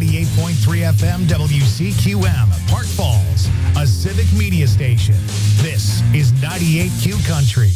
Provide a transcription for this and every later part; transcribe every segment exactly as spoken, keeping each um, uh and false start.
ninety-eight point three F M W C Q M, Park Falls, a civic media station. This is ninety-eight Q Country.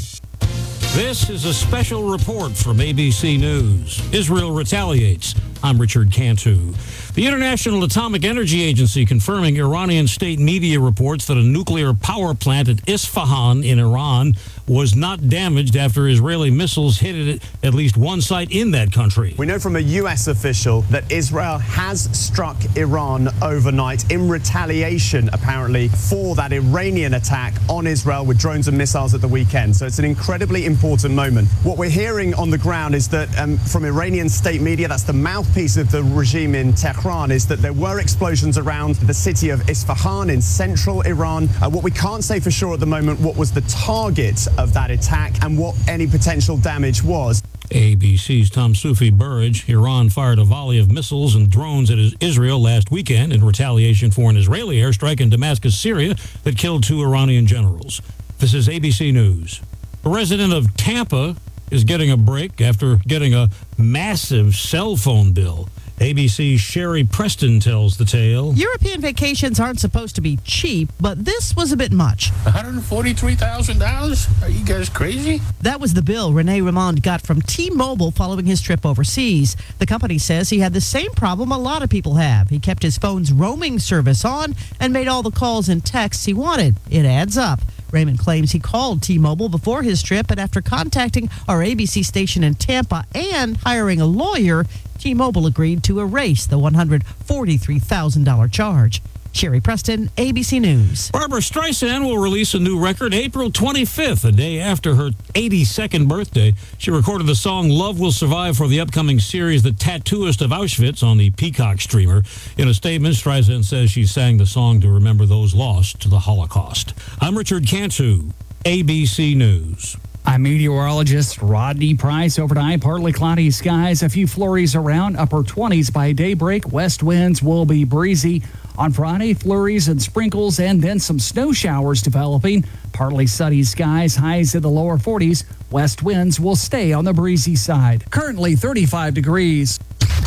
This is a special report from A B C News. Israel retaliates. I'm Richard Cantu. The International Atomic Energy Agency confirming Iranian state media reports that a nuclear power plant at Isfahan in Iran was not damaged after Israeli missiles hit it at least one site in that country. We know from a U S official that Israel has struck Iran overnight in retaliation, apparently, for that Iranian attack on Israel with drones and missiles at the weekend. So it's an incredibly important moment. What we're hearing on the ground is that um, from Iranian state media, that's the mouthpiece of the regime in Tehran, is that there were explosions around the city of Isfahan in central Iran. Uh, what we can't say for sure at the moment, what was the target of that attack and what any potential damage was. A B C's Tom Sufi Burridge. Iran fired a volley of missiles and drones at Israel last weekend in retaliation for an Israeli airstrike in Damascus, Syria, that killed two Iranian generals. This is A B C News. A resident of Tampa is getting a break after getting a massive cell phone bill. A B C's Sherry Preston tells the tale. European vacations aren't supposed to be cheap, but this was a bit much. one hundred forty-three thousand dollars? Are you guys crazy? That was the bill Rene Raymond got from T-Mobile following his trip overseas. The company says he had the same problem a lot of people have. He kept his phone's roaming service on and made all the calls and texts he wanted. It adds up. Raymond claims he called T-Mobile before his trip, and after contacting our A B C station in Tampa and hiring a lawyer, T-Mobile agreed to erase the one hundred forty-three thousand dollars charge. Sherry Preston, A B C News. Barbra Streisand will release a new record April twenty-fifth, a day after her eighty-second birthday. She recorded the song Love Will Survive for the upcoming series The Tattooist of Auschwitz on the Peacock streamer. In a statement, Streisand says she sang the song to remember those lost to the Holocaust. I'm Richard Cantu, A B C News. I'm meteorologist Rodney Price. Overnight, partly cloudy skies, a few flurries around, upper twenties by daybreak. West winds will be breezy. On Friday, flurries and sprinkles and then some snow showers developing. Partly sunny skies, highs in the lower forties. West winds will stay on the breezy side. Currently thirty-five degrees.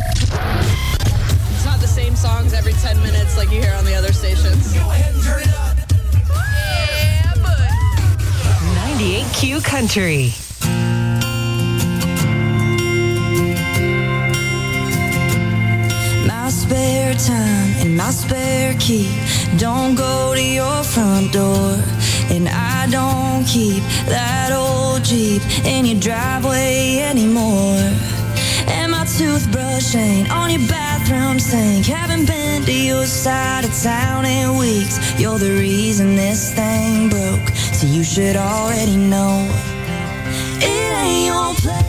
It's not the same songs every ten minutes like you hear on the other stations. Go ahead and turn it up. Yeah, but ninety-eight Q Country. My spare time and my spare key don't go to your front door, and I don't keep that old Jeep in your driveway anymore. And my toothbrush ain't on your bathroom sink. Haven't been to your side of town in weeks. You're the reason this thing broke, so you should already know it ain't your place.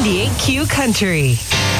ninety-eight Q Country.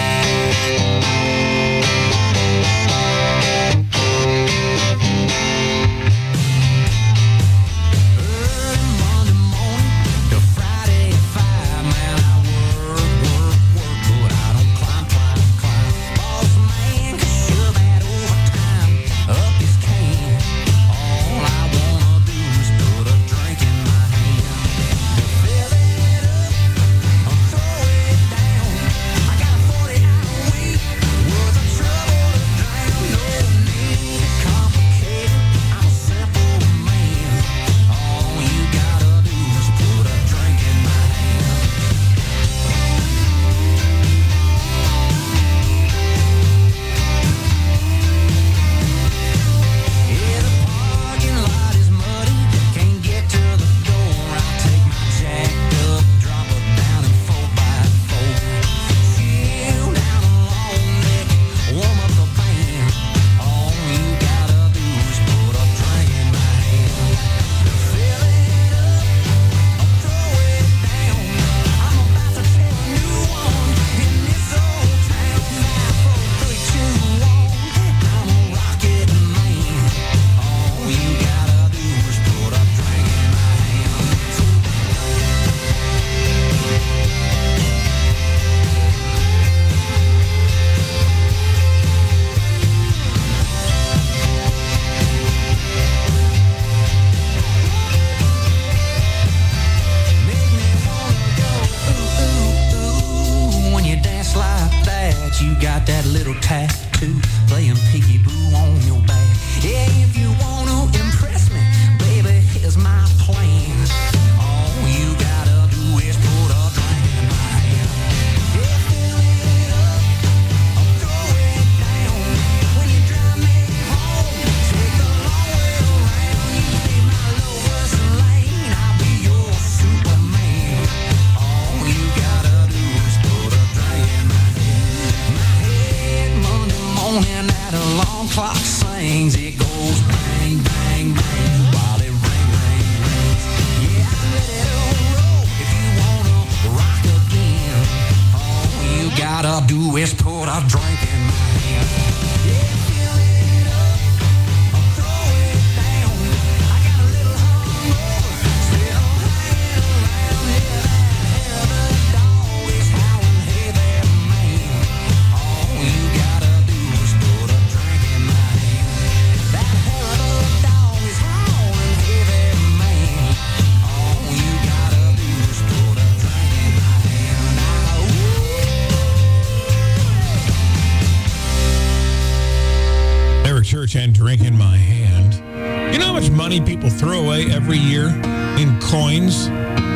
And Drink in My Hand. You know how much money people throw away every year in coins?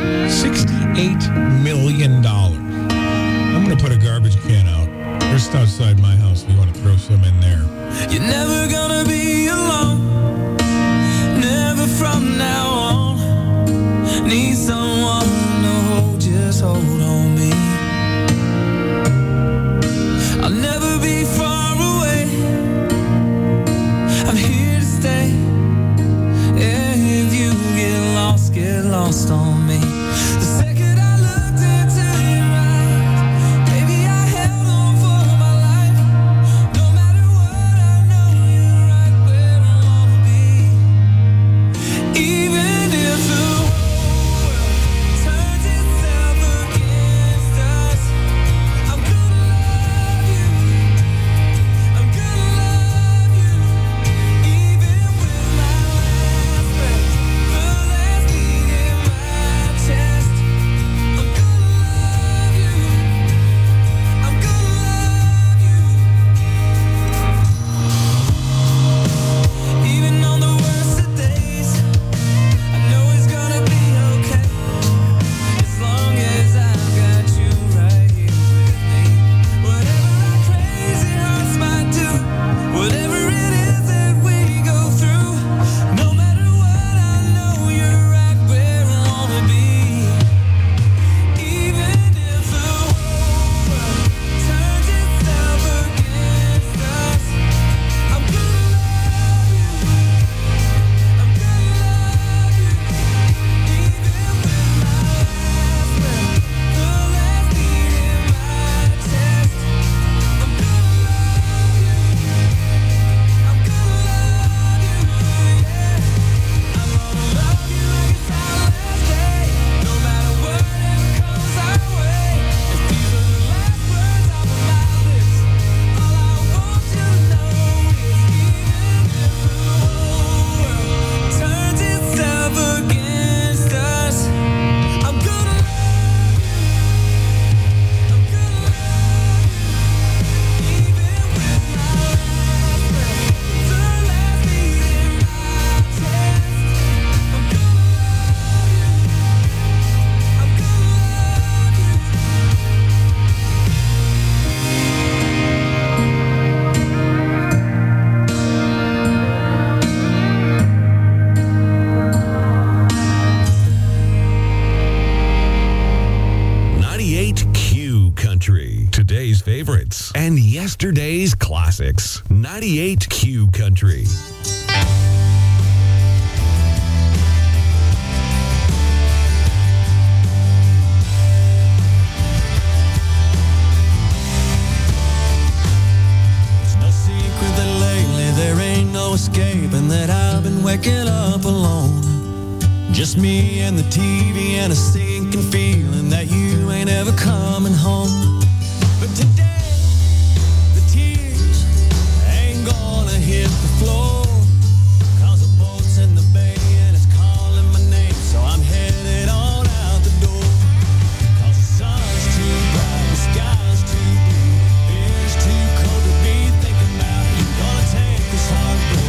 sixty-eight million dollars. I'm going to put a garbage can out just outside my house if you want to throw some in there. You're never going to be alone. Never from now on. Need someone to hold, just hold on me. I'll never be far away. I'm here to stay. If you get lost, get lost on me. The second I looked into your Country. Today's favorites and yesterday's classics. ninety-eight Q Country. Escaping that I've been waking up alone. Just me and the T V and a sinking feeling that you ain't ever coming home. But today, the tears ain't gonna hit the floor. Cause the boat's in the bay and it's calling my name. So I'm headed on out the door. Cause the sun's too bright, the sky's too blue. It's too cold to be thinking about. You're gonna take this heartbreak.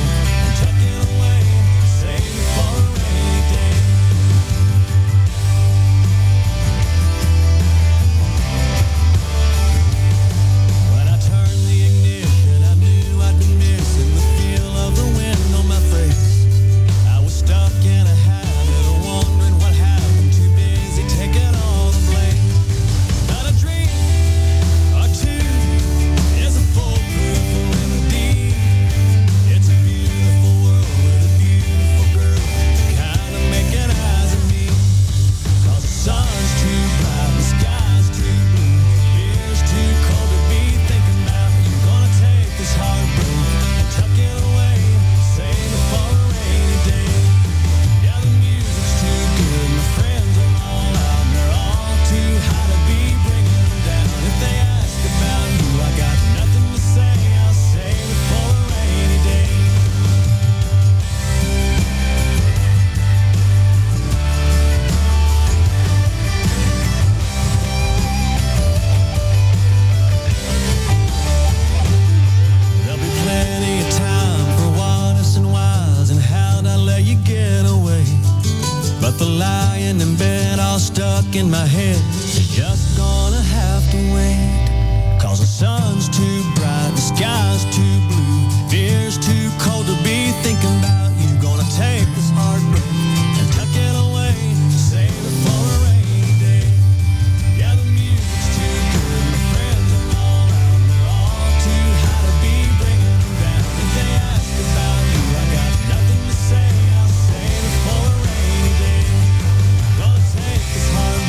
In my head, you're just gonna have to wait. Cause the sun's too bright, the sky's too blue, fear's too cold to be thinking about. You gonna take this heartbreak and tuck it away, save it for a rainy day. Yeah, the music's too good, my friends are all out, they're all too high to be bringing them down. If they ask about you, I got nothing to say, I'll save it for a rainy day. Gonna take this heartbreak.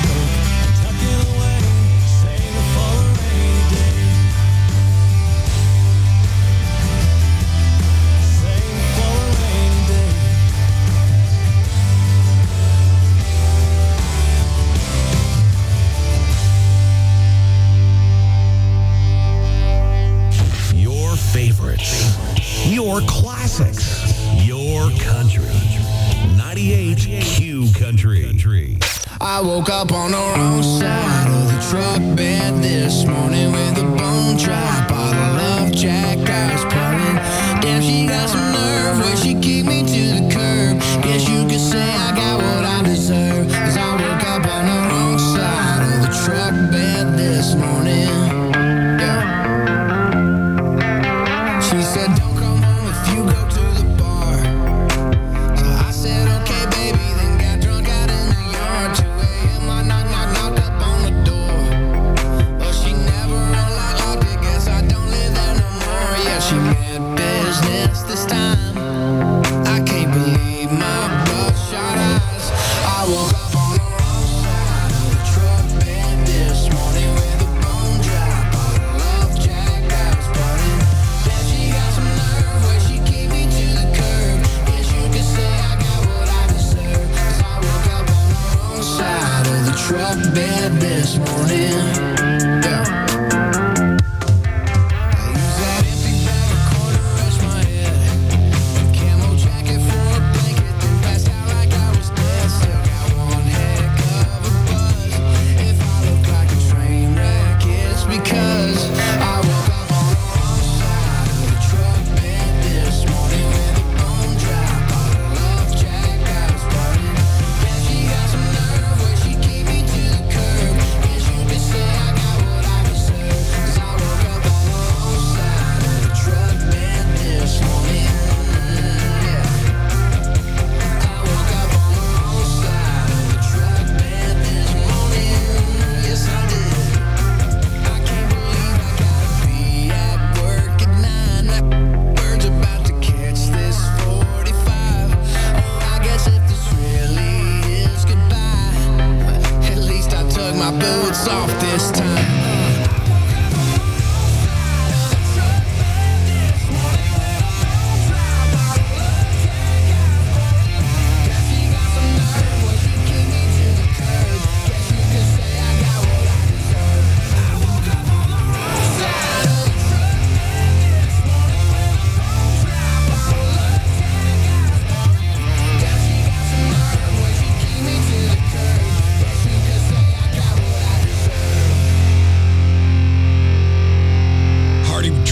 Favorites, your classics, your country. ninety-eight Q Country. I woke up on the wrong side of the truck bed this morning with a bone dry bottle of Jack Ice pouring. Damn, she got some nerve where she kicked me to the curb. Guess you could say I got what I deserve. Cause I woke up on the wrong side of the truck bed this morning. She said, don't come home if you go to the bar. So I said, okay, baby, then got drunk out in the yard. two a.m. I knock, knock, knocked up on the door. But she never unlocked, locked it, guess I don't live there no more. Yeah, she meant business this time. I can't believe my bloodshot eyes. I woke up on the wrong side of the truck bed this morning with a bone dry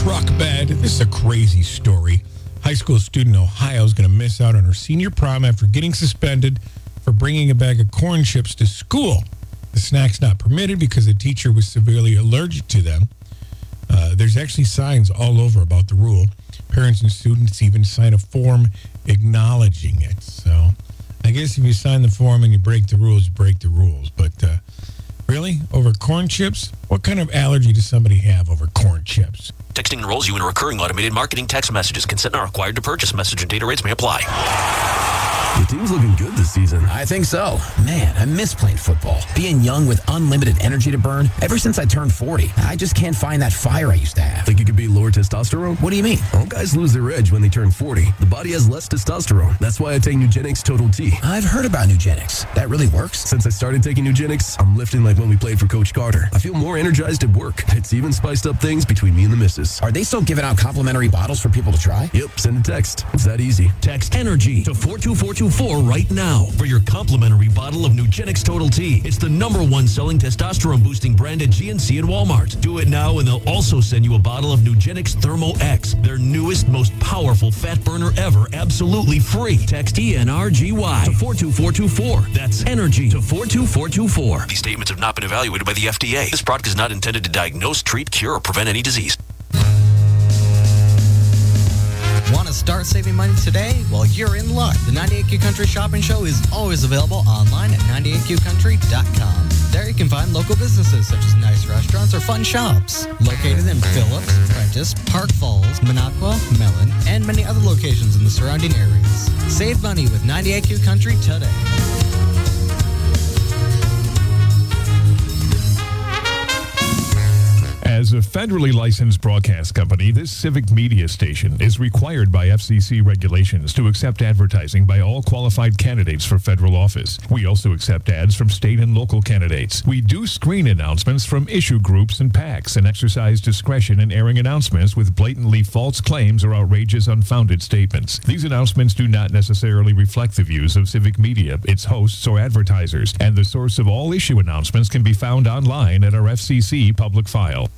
truck bed. This is a crazy story. High school student in Ohio is going to miss out on her senior prom after getting suspended for bringing a bag of corn chips to school. The snack's not permitted because the teacher was severely allergic to them. Uh, there's actually signs all over about the rule. Parents and students even sign a form acknowledging it. So I guess if you sign the form and you break the rules, you break the rules. But uh, really? Over corn chips? What kind of allergy does somebody have over corn chips? Texting enrolls you in a recurring automated marketing text messages. Consent not required to purchase. Message and data rates may apply. The team's looking good this season. I think so. Man, I miss playing football. Being young with unlimited energy to burn. Ever since I turned forty, I just can't find that fire I used to have. Think it could be lower testosterone? What do you mean? All guys lose their edge when they turn forty. The body has less testosterone. That's why I take Nugenix Total T. I've heard about Nugenix. That really works? Since I started taking Nugenix, I'm lifting like when we played for Coach Carter. I feel more energized at work. It's even spiced up things between me and the missus. Are they still giving out complimentary bottles for people to try? Yep, send a text. It's that easy. Text ENERGY to four two four two four right now for your complimentary bottle of Nugenix Total T. It's the number one selling testosterone boosting brand at G N C and Walmart. Do it now and they'll also send you a bottle of Nugenix Thermo X, their newest, most powerful fat burner ever, absolutely free. Text E N R G Y to four two four two four. That's ENERGY to four two four two four. These statements have not been evaluated by the F D A. This product is not intended to diagnose, treat, cure, or prevent any disease. Want to start saving money today? Well, you're in luck. The ninety-eight Q Country Shopping Show is always available online at ninety-eight q country dot com. There you can find local businesses such as nice restaurants or fun shops. Located in Phillips, Prentice, Park Falls, Minocqua, Mellon, and many other locations in the surrounding areas. Save money with ninety-eight Q Country today. As a federally licensed broadcast company, this civic media station is required by F C C regulations to accept advertising by all qualified candidates for federal office. We also accept ads from state and local candidates. We do screen announcements from issue groups and PACs and exercise discretion in airing announcements with blatantly false claims or outrageous, unfounded statements. These announcements do not necessarily reflect the views of civic media, its hosts, or advertisers, and the source of all issue announcements can be found online at our F C C public file.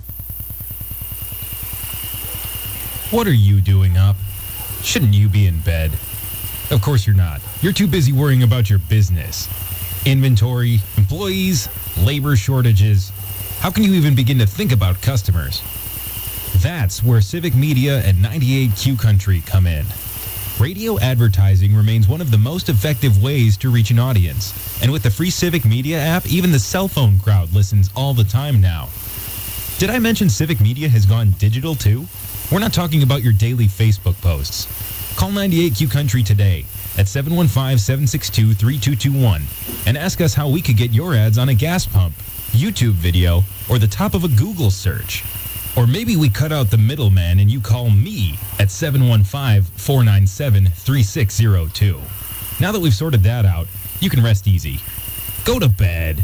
What are you doing up? Shouldn't you be in bed? Of course you're not. You're too busy worrying about your business. Inventory, employees, labor shortages. How can you even begin to think about customers? That's where Civic Media and ninety-eight Q Country come in. Radio advertising remains one of the most effective ways to reach an audience. And with the free Civic Media app, even the cell phone crowd listens all the time now. Did I mention Civic Media has gone digital too? We're not talking about your daily Facebook posts. Call ninety-eight Q Country today at seven one five, seven six two, three two two one and ask us how we could get your ads on a gas pump, YouTube video, or the top of a Google search. Or maybe we cut out the middleman and you call me at seven one five, four nine seven, three six zero two. Now that we've sorted that out, you can rest easy. Go to bed.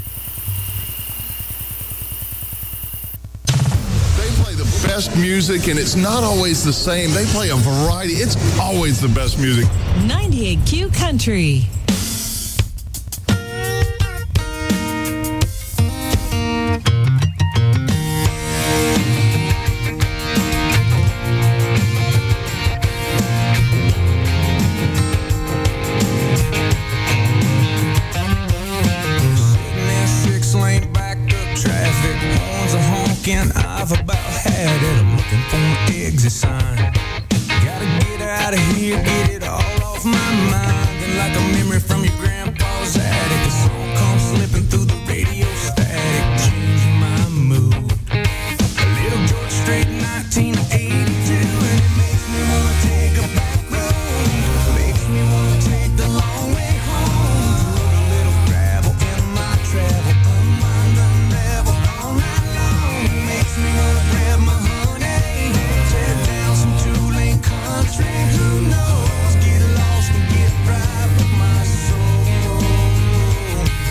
Best music, and it's not always the same. They play a variety. It's always the best music. ninety-eight Q Country. Six-lane backed up traffic, horns are honking. I've about had it. I'm looking for an exit sign. Gotta get out of here, get it all off my mind. And like a memory from your grandpa's attic, a song comes slipping through the radio static, changing my mood. A little George Strait, nineteen eighty-two, and it makes me wanna take a back road. Makes me wanna take the long way home. Put a little gravel in my travel, unwind, unravel all night long. Makes me wanna grab my honey, tear down some two-lane country. Who knows? Get lost and get right with my soul.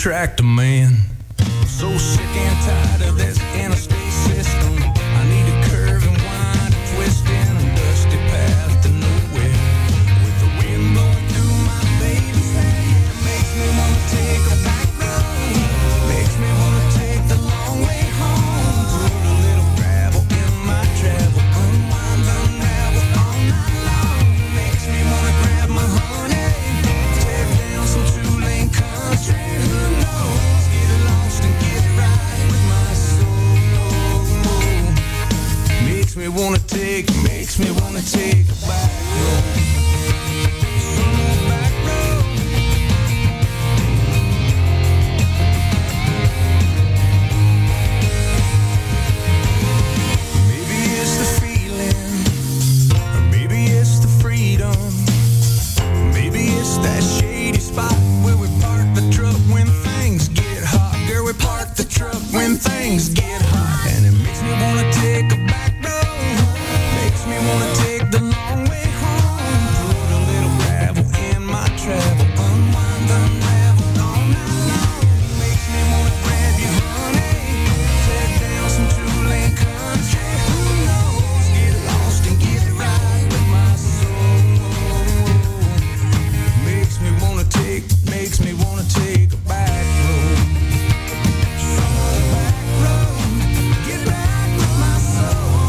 attract a man. So sick and tired of this interstate system. I need a curve and wind, a twist in a dusty path to nowhere. With the wind blowing through my baby's hair, makes me wanna take a back road. Makes me wanna take the long way home. Put a little gravel in my travel, unwind, unravel all night long. Makes me wanna grab my honey, tear down some two-lane country. Who knows? Get lost and get right with my soul. Makes me wanna take, makes me wanna take a back road. Some old back road. Maybe it's the feeling, or maybe it's the freedom. Maybe it's that shady spot where we park the truck when things get hot. Girl, we park the truck when things get hot. And it makes me wanna take a back road. Makes me wanna take the long way home. Put a little gravel in my travel. Unwind, unravel all night long. Makes me wanna grab you, honey. Tear down some two-lane country. Who knows? Get lost and get right with my soul. Makes me wanna take, makes me wanna take a back road. Some old back road. Get back with my soul.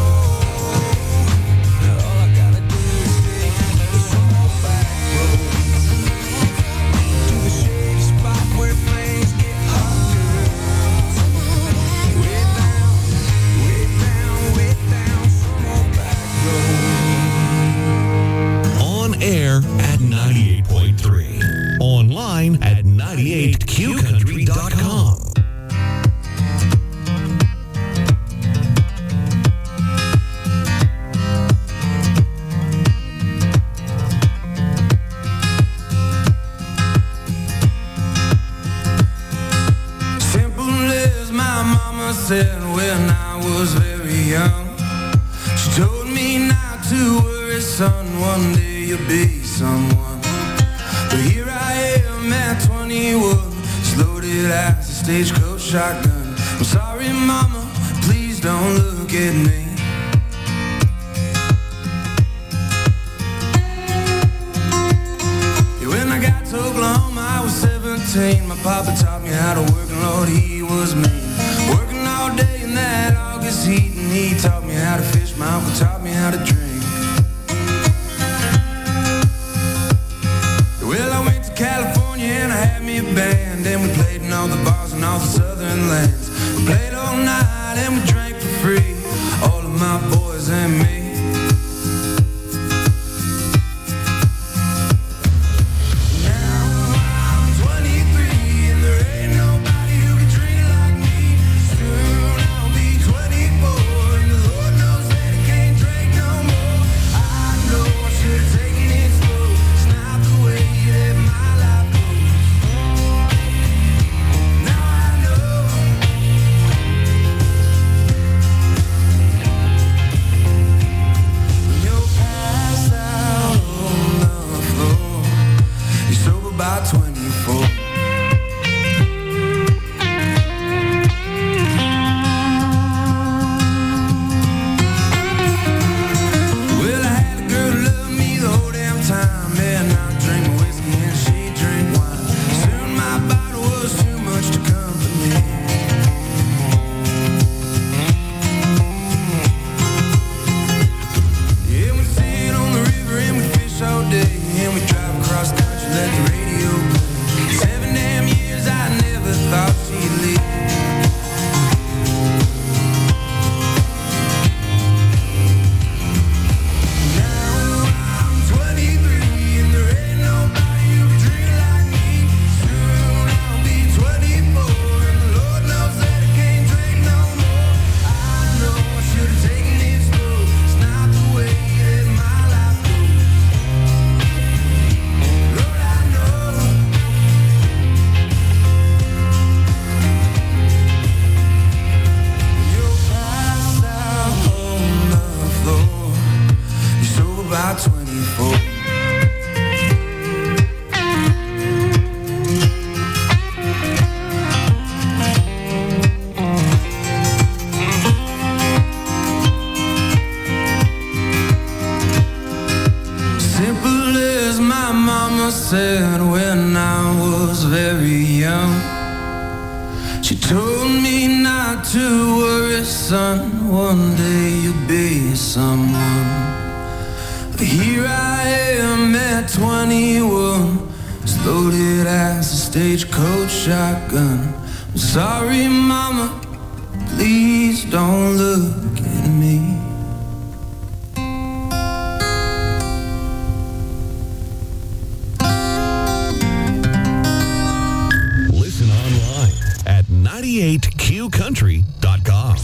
Now all I gotta do is take some old back road to the shady spot where things get hot, girl. Way down, way down, way down, some old back road. On air at ninety-eight point three. Online at ninety-eight q country dot com. Simple as my mama said when I was very young. She told me not to worry, son, one day you'll be someone. But here I am at twenty-one, just loaded as a stagecoach shotgun. I'm sorry, mama, please don't look at me. Yeah, when I got to Oklahoma, I was seventeen. My papa taught me how to work, and Lord, he was mean. Working all day in that August heat, and he taught me how to fish. My uncle taught me how to drink. Well, I went to California and I had me a band, and we played in all the bars and all the southern lands. We played all night and we drank for free, all of my boys and me. Now I'm twenty-three and there ain't nobody who can drink like me. Soon I'll be twenty-four and the Lord knows that I can't drink no more. I know I should have taken it slow. It's not the way that my life goes. Now I know. When you're passed out on the floor, you're sober by twenty-four. Well, I had a girl who loved me the whole damn time. Man, I drink whiskey and she drink wine. Soon my bottle was too much to comfort me. Yeah, we sit on the river and we fish all day, and we drive across country, let the radio play. Seven damn years, I never thought she'd leave. Now I'm twenty-three and there ain't nobody as my mama said when I was very young. She told me not to worry, son, one day you'll be someone. But here I am at twenty-one, as loaded as a stagecoach shotgun. I'm sorry, mama, please don't look at me. Listen online at ninety-eight q country dot com.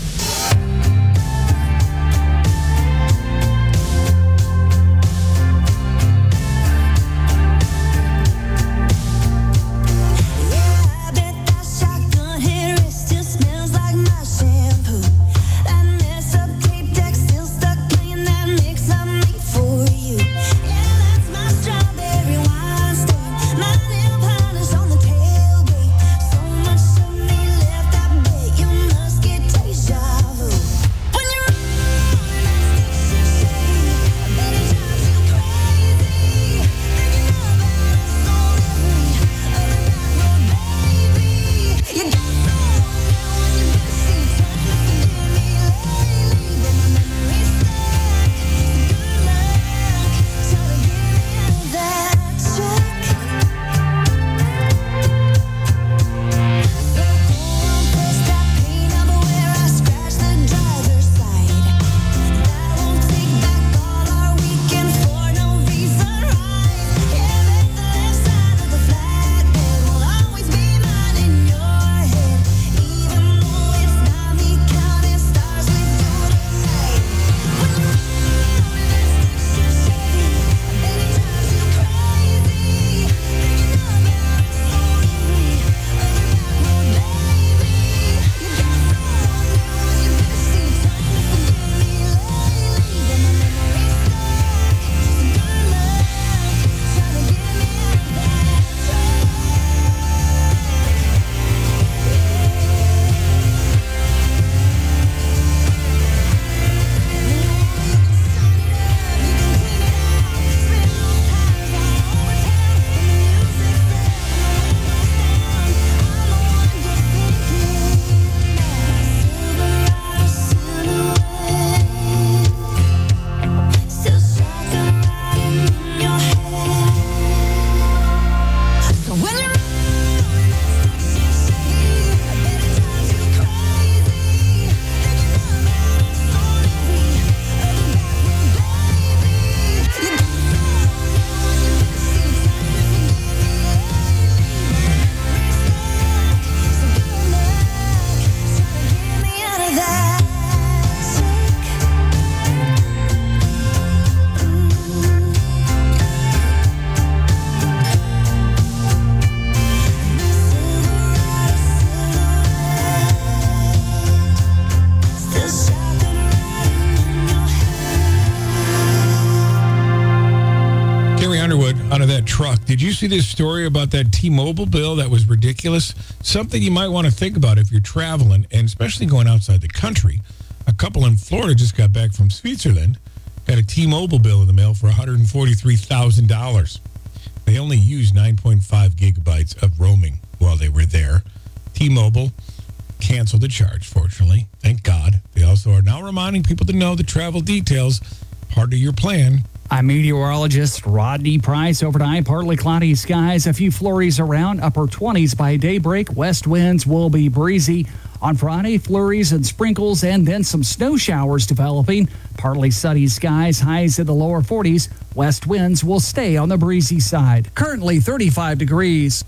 Truck. Did you see this story about that T-Mobile bill that was ridiculous? Something you might want to think about if you're traveling, and especially going outside the country. A couple in Florida just got back from Switzerland, got a T-Mobile bill in the mail for one hundred forty-three thousand dollars. They only used nine point five gigabytes of roaming while they were there. T-Mobile canceled the charge, fortunately. Thank God. They also are now reminding people to know the travel details, part of your plan. I'm meteorologist Rodney Price. Overnight, partly cloudy skies, a few flurries around, upper twenties by daybreak. West winds will be breezy. On Friday, flurries and sprinkles and then some snow showers developing. Partly sunny skies, highs in the lower forties. West winds will stay on the breezy side. Currently thirty-five degrees.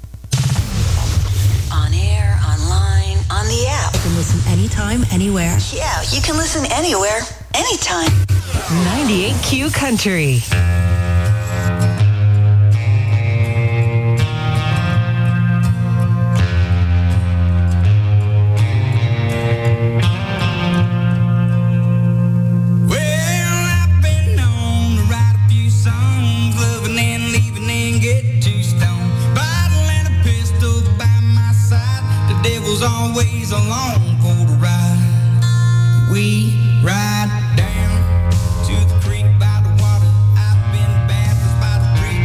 On air, online, on the app. You can listen anytime, anywhere. Yeah, you can listen anywhere, anytime. ninety-eight Q Country. Always along for the ride. We ride down to the creek by the water. I've been Baptist by the creek.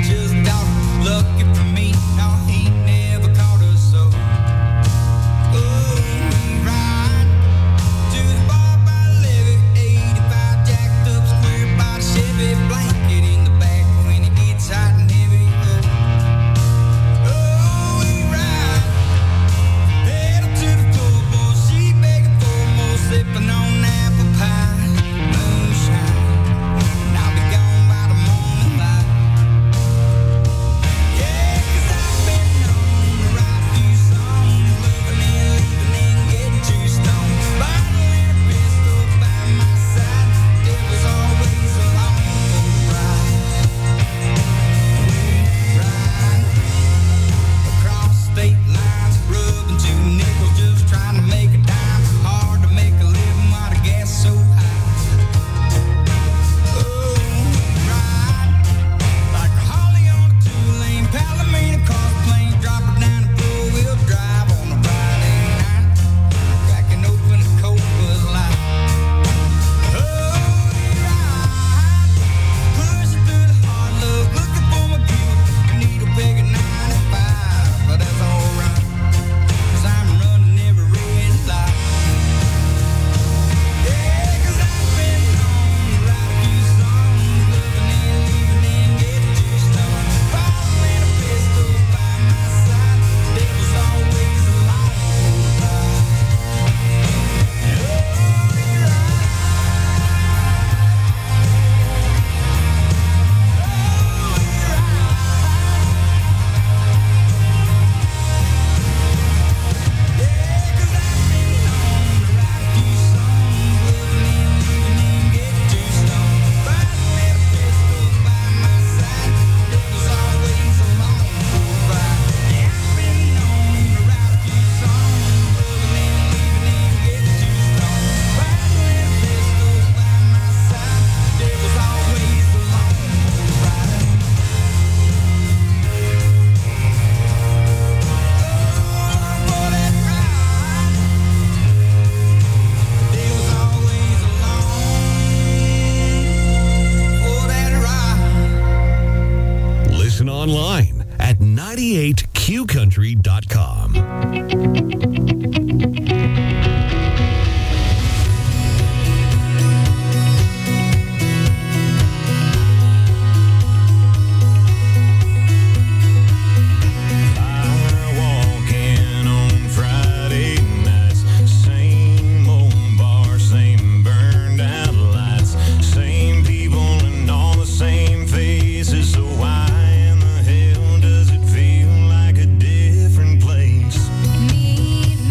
online at ninety-eight q country dot com. Meet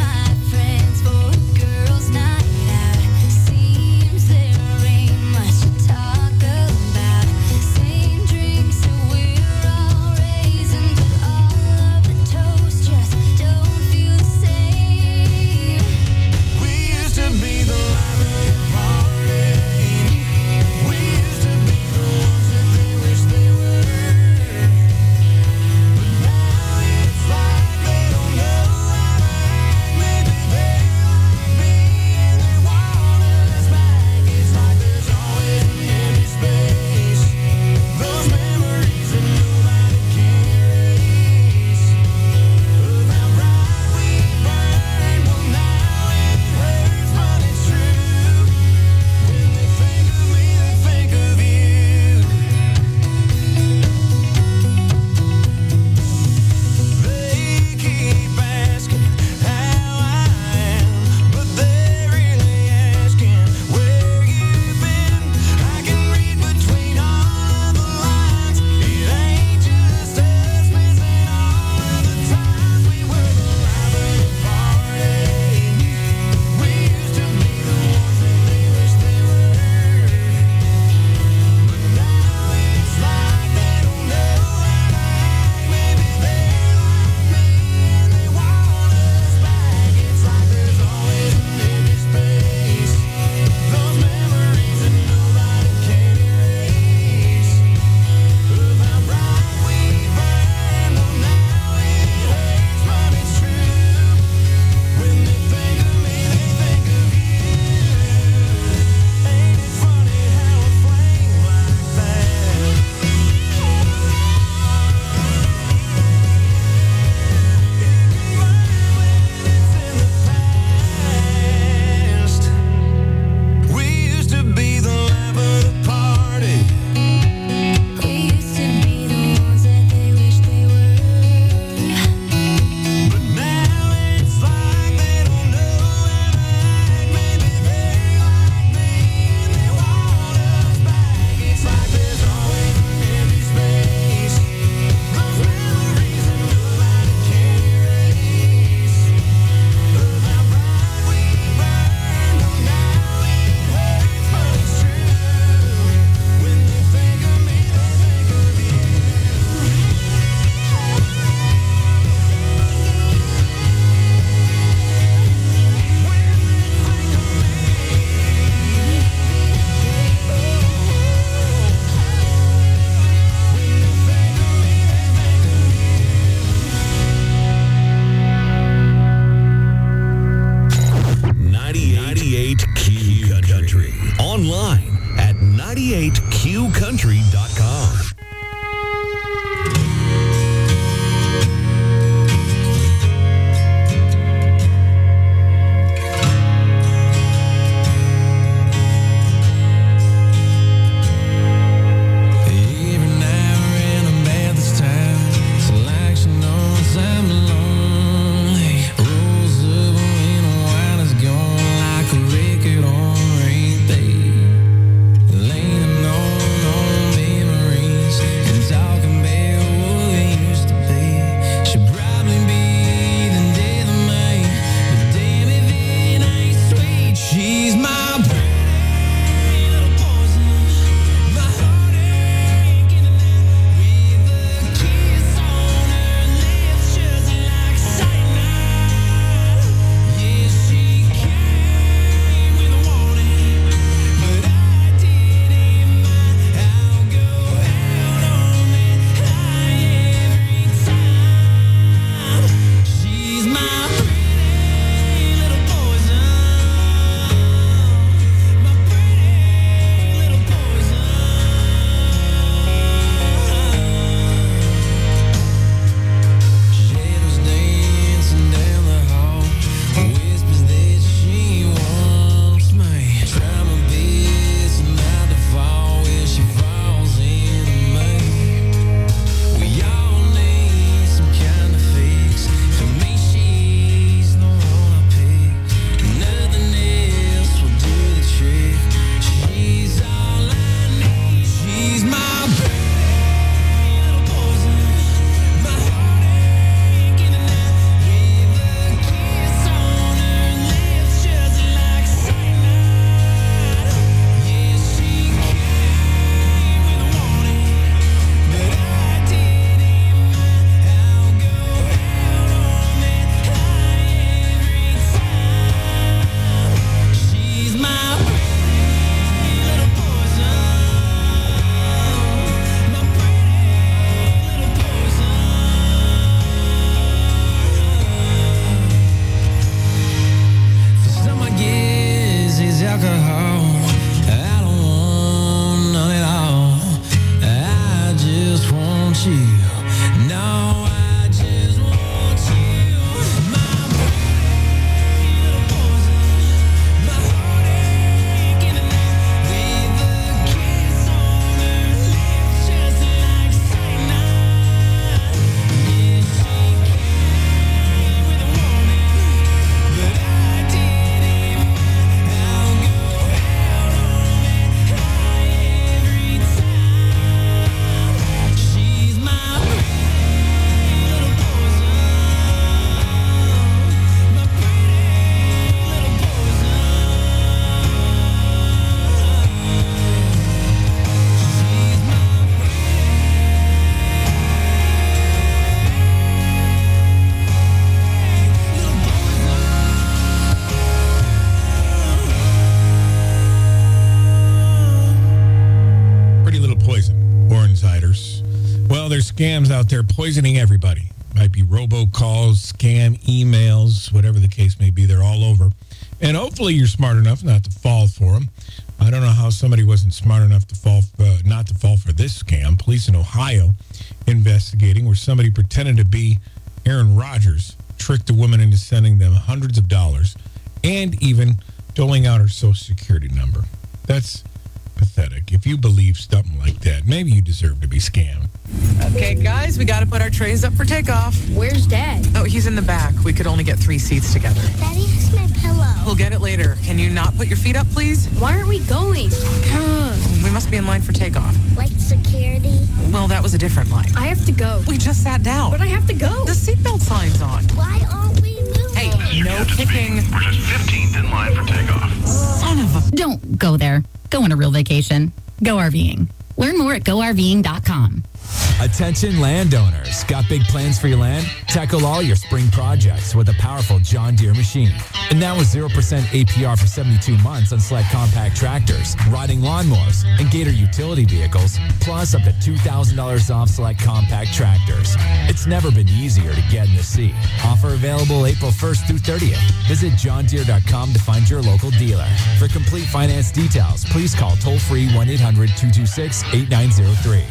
Well, there's scams out there poisoning everybody. Might be robocalls, scam emails, whatever the case may be. They're all over. And hopefully you're smart enough not to fall for them. I don't know how somebody wasn't smart enough to fall, uh, not to fall for this scam. Police in Ohio investigating where somebody pretended to be Aaron Rodgers, tricked a woman into sending them hundreds of dollars and even doling out her social security number. That's pathetic. If you believe something like that, maybe you deserve to be scammed. Okay, guys, we got to put our trays up for takeoff. Where's Dad? Oh, he's in the back. We could only get three seats together. Daddy has my pillow. We'll get it later. Can you not put your feet up, please? Why aren't we going? We must be in line for takeoff. Like security? Well, that was a different line. I have to go. We just sat down. But I have to go. The seatbelt sign's on. Why aren't we moving? Hey, no kicking. We're just fifteenth in line for takeoff. Son of a... Don't go there. Go on a real vacation. Go RVing. Learn more at go R V ing dot com. Attention landowners. Got big plans for your land? Tackle all your spring projects with a powerful John Deere machine. And now with zero percent A P R for seventy-two months on select compact tractors, riding lawnmowers, and Gator utility vehicles, plus up to two thousand dollars off select compact tractors. It's never been easier to get in the seat. Offer available April first through thirtieth. Visit john deere dot com to find your local dealer. For complete finance details, please call toll-free one eight hundred two two six eight nine zero three.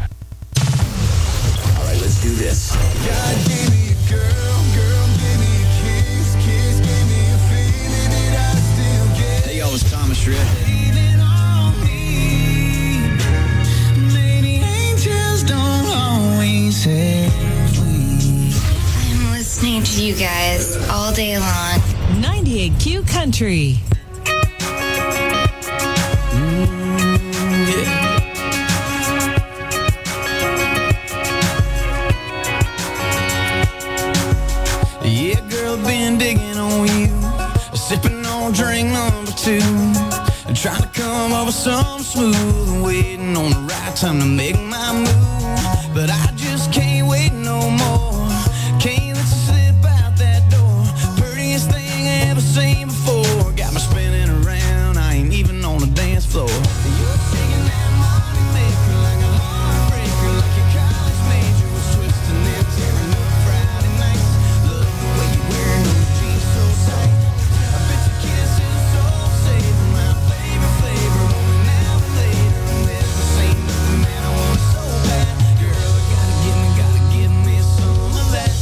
All right, let's do this. God gave me a girl, girl gave me a kiss, kiss gave me a feeling that I still get. Hey, y'all, it's Thomas Rhett. Leaving on me. Maybe angels don't always have wings. I'm listening to you guys all day long. ninety-eight Q Country. Been digging on you, sipping on drink number two, and trying to come up with something smooth, and waiting on the right time to make my move. But I just can't wait no more. Can't let you slip out that door. Prettiest thing I ever seen before. Got me spinning around. I ain't even on the dance floor. You're shaking that money maker like a heartbreaker, like your college major was twisting and tearing up Friday nights. Love the way you wearing those jeans so tight. I bet your kiss is so safe. My favorite flavor, only now and later. And there's the same man I want so bad. Girl, you gotta give me, gotta give me some of that.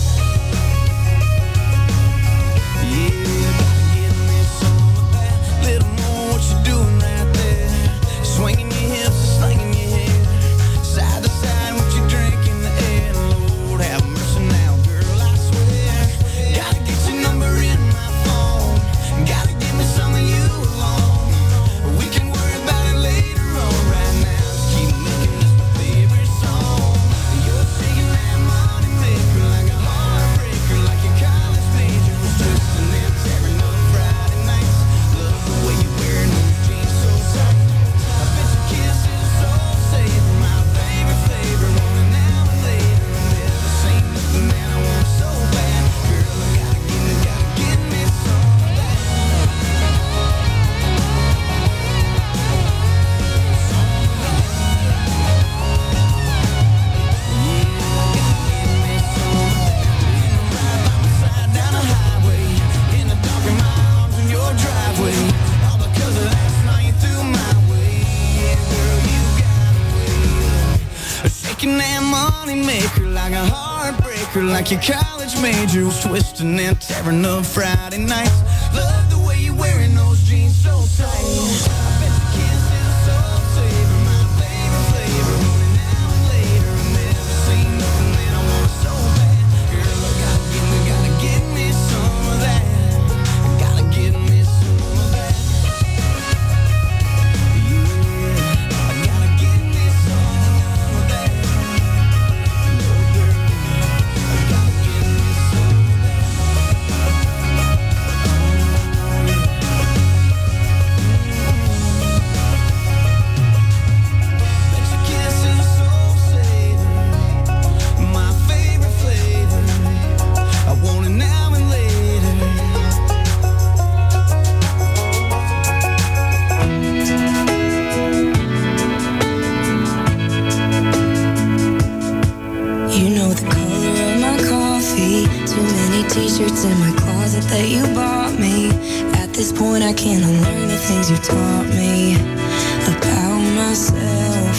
Yeah, gotta give me some of that. Little more what you doing right there. Swinging your hips, slinging your hair. Side to side, what you drink in the air. Lord, have mercy now, girl, I swear. Gotta get your number in my phone. Gotta give me some of you alone. We can worry about it later on. Right now, just keep making this my favorite song. You're shaking that money maker like a heartbreaker, like your college major was twisting and tearing up Friday nights. Love the way you wearing those jeans so tight. I bet your kiss is so safe. My favorite flavor, only now and later. And there's the same man I want so bad. Girl, I gotta give me, gotta give me some of that. Down the highway, in the dark in my arms in your driveway. All because of last night you threw my way. Yeah, girl, you got away. Shaking that money maker like a heartbreaker, like your college major was twisting and tearing up Friday nights. Love the way you wearing those jeans so tight. I bet your kiss is so safe. My favorite flavor, only now and later. And there's the same nothing that I want so bad. Girl, I gotta give me, gotta give me some of that. Gotta give me some of that. Yeah, I gotta give me some of that. No, girl, I gotta give me some of that. know the color of my coffee. Too many t-shirts in my closet that you bought me. At this point I can't unlearn the things you taught me about myself.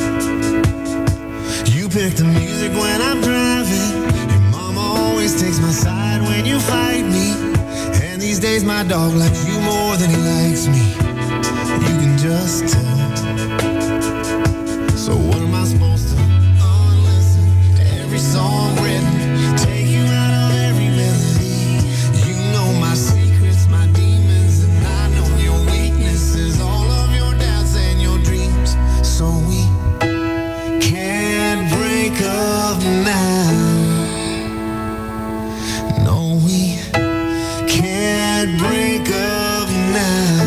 You pick the music when I'm driving. Your mama always takes my side when you fight me. And these days my dog likes you more than he likes me. You can just tell. So what am I supposed to unlisten to every song written? Take you out of every melody. You know my secrets, my demons, and I know your weaknesses, all of your doubts and your dreams. So we can't break up now. No, we can't break up now.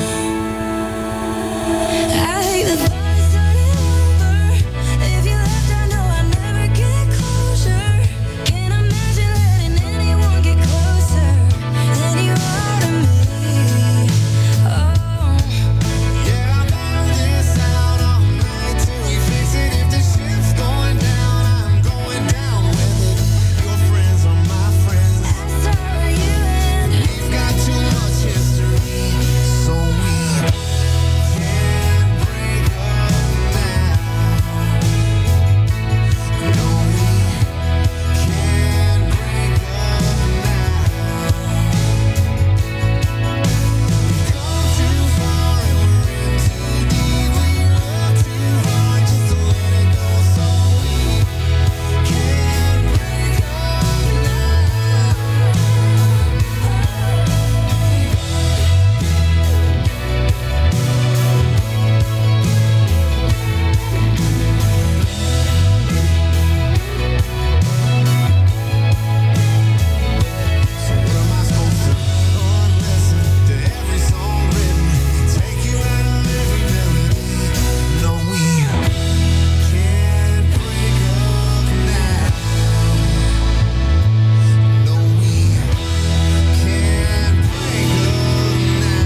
I hate the thought of starting over. If you left, I know I'd never get closure. Can't imagine letting anyone get closer than you are to me. Oh, Yeah, I'll battle this out all night till we fix it. If the ship's going down, I'm going down with it. Your friends are my friends. so are you and We've got too much history, so we can't break up now. No, we can't break up now. We've come too far and we're in too deep. We look too hard just to let it go, so we can't break up So what am I supposed to unlisten to every song written? Take you out of every melody. No, we can't break up now. No, we can't break up now.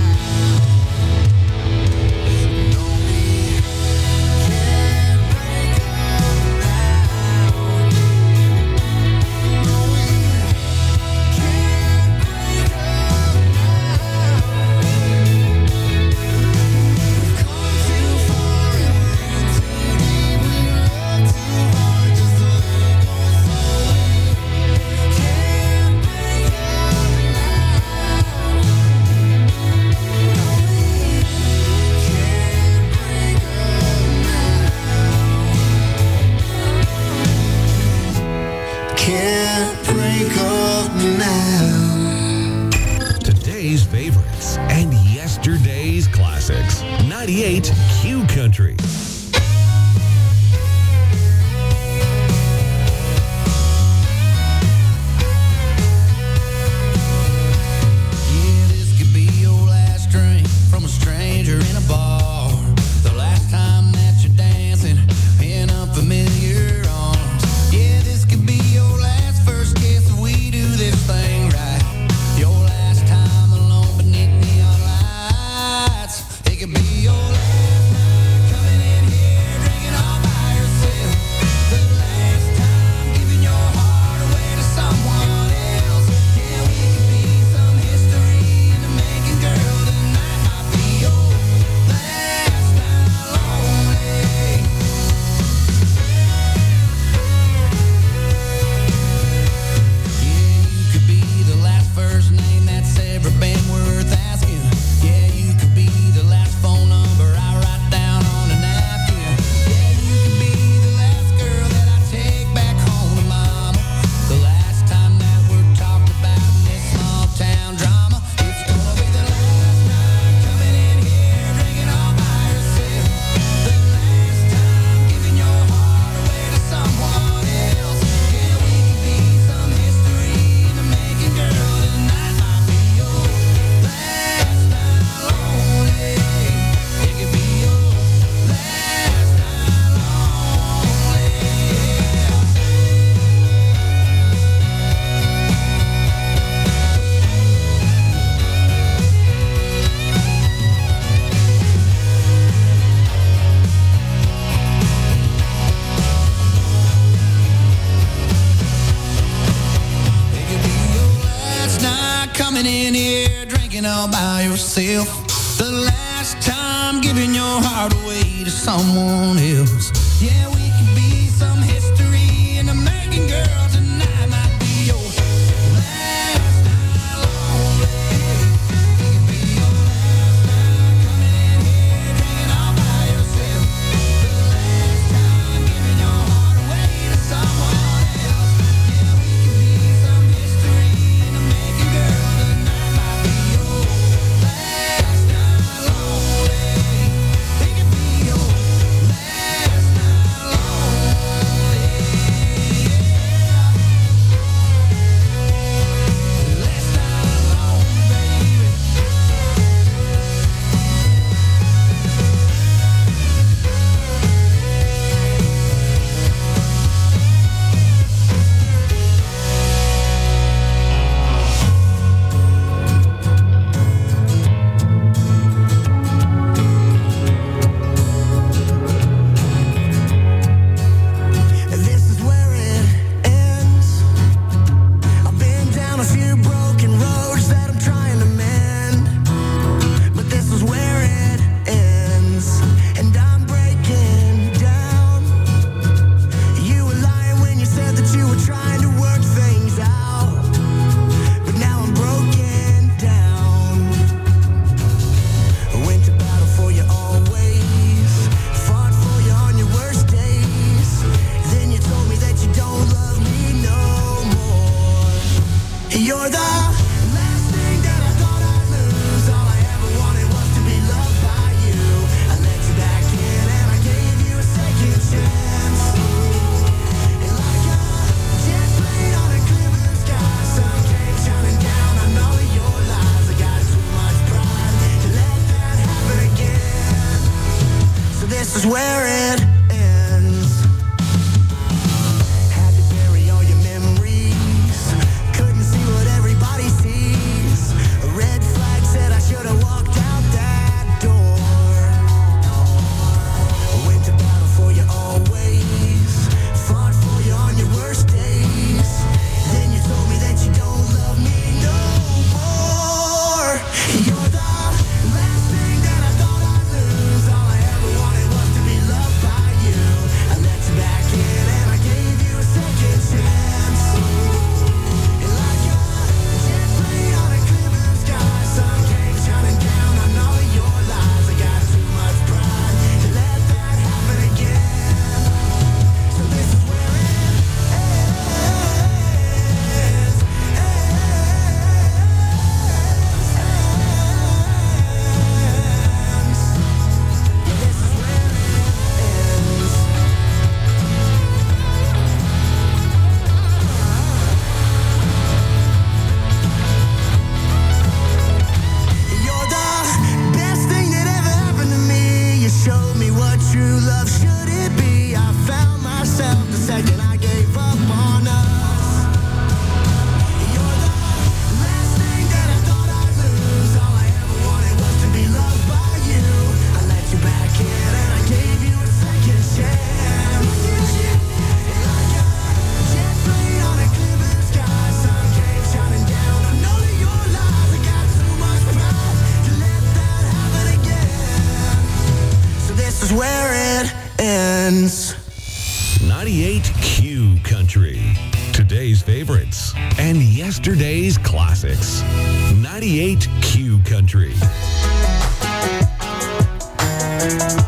No, we can't break up now. No, we can't break up We've come too far and we're in too deep. We look too hard just to let it go, so we can't break up now. Can't break up now. Today's favorites and yesterday's classics. ninety-eight Q Country. Yeah, this could be your last drink from a stranger in a bar. The last time that you're dancing in unfamiliar arms. Yeah, this could be your last first kiss if we do this thing right. Your last time alone beneath neon lights. It could be your last night coming in in here drinking all by yourself. The last time giving your heart away to someone else. Yeah, we could be some history, and the making girl tonight might be your last night lonely. It could be your last night coming in here drinking all by yourself. The last time giving your heart away to someone else. Yeah, we could be some history, and the making girl tonight might be your last night lonely. It could be your last night lonely. Last night lonely, baby. This is where it ends. I've been down a few broken roads that I'm trying to mend, but this is where it ends, and I'm breaking down. You were lying when you said that you were trying to work things out, but now I'm broken down. I went to battle for you always, fought for you on your worst days. Then you told me that you don't love me no more. You're the last thing that I thought I'd lose. All I ever wanted was to be loved by you. I let you back in and I gave you a second chance. And like a jet plane on a clear blue sky, sun came shining down on all of your lies. I got too much pride to let that happen again. So this is where it ends. Had to bury all your memories. Couldn't see what everybody sees. A red flag said I should have walked out that door. I went to battle for you always. Fought for you on your worst days. Then you told me that you don't love me no more. You're the last thing that I thought I'd lose. All I ever wanted was to be loved by you. I let you back in and I gave you a second chance. And like a jet plane on a clear blue sky, sun came shining down on all of your lies. I got too much pride to let that happen again. So this is where it ends. Yeah, this is where it ends. You're the best thing that ever happened to me. You showed me what true love should it be. I found myself the second I gave up on us. You're the last thing that I thought I'd lose. All I ever wanted was to be loved by you. I let you back in and I gave you a second chance. Like a jet plane on a clear blue sky, sun came shining down on all of your lies. I got too much pride to let that happen again. So this is where it ends. ninety-eight Q Country. Today's favorites and yesterday's classics. ninety-eight Q Country.